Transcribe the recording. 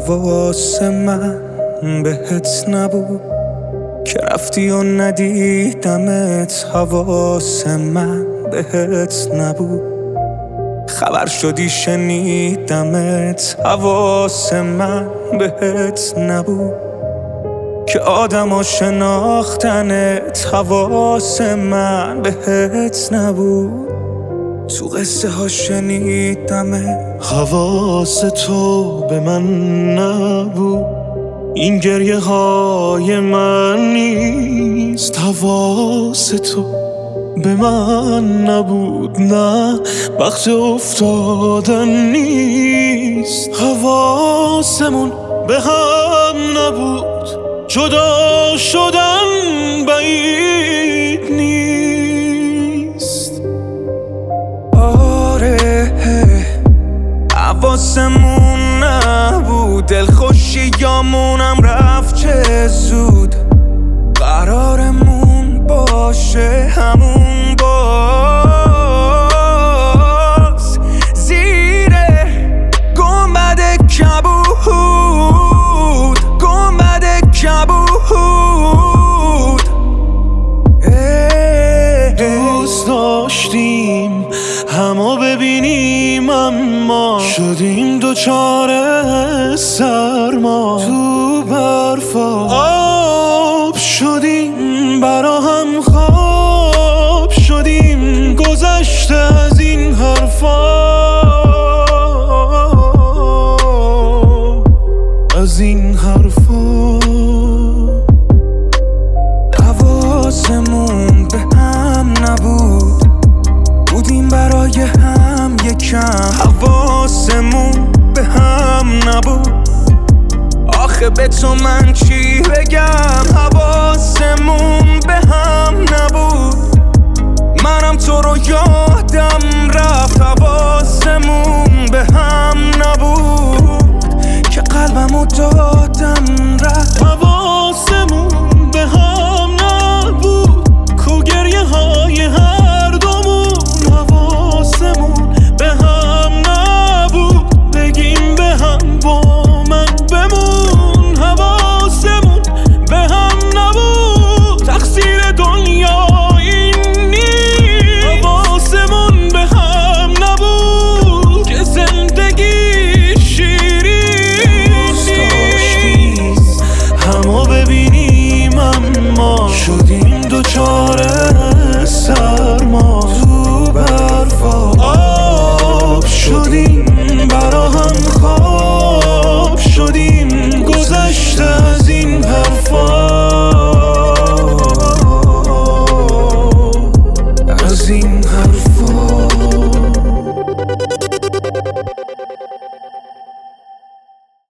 حواس من بهت نبود که رفتی و ندیدمت، حواس من بهت نبود. خبر شدی شنیدمت، حواس من بهت نبود که آدما شناختنت، حواس من بهت نبود. تو قصه ها شنیدمت، حواس تو به من نبود. این گریه های من نیست، حواس تو به من نبود. نه وقت افتادن نیست، حواسمون به هم نبود. جدا شدن بعید نیست. آره حواسمون نبود، دلخوشیامونم رفت چه زود. قرارمون باشه همون باز زیر گنبد کبود، گنبد کبود. دوست داشتیم همو ببینیم، اما شدیم دوچار سرما. تو برفا آب شدیم، برا هم خواب شدیم. گذشته از این حرفا، از این حرفا. حواسمون به هم نبود، بودیم برای هم یکم. حواسمون به هم نبود، آخه به تو من چی بگم. حواسمون به هم نبود، منم تو رو یادم رفت. حواسمون به هم نبود که قلبمو دادم رفت.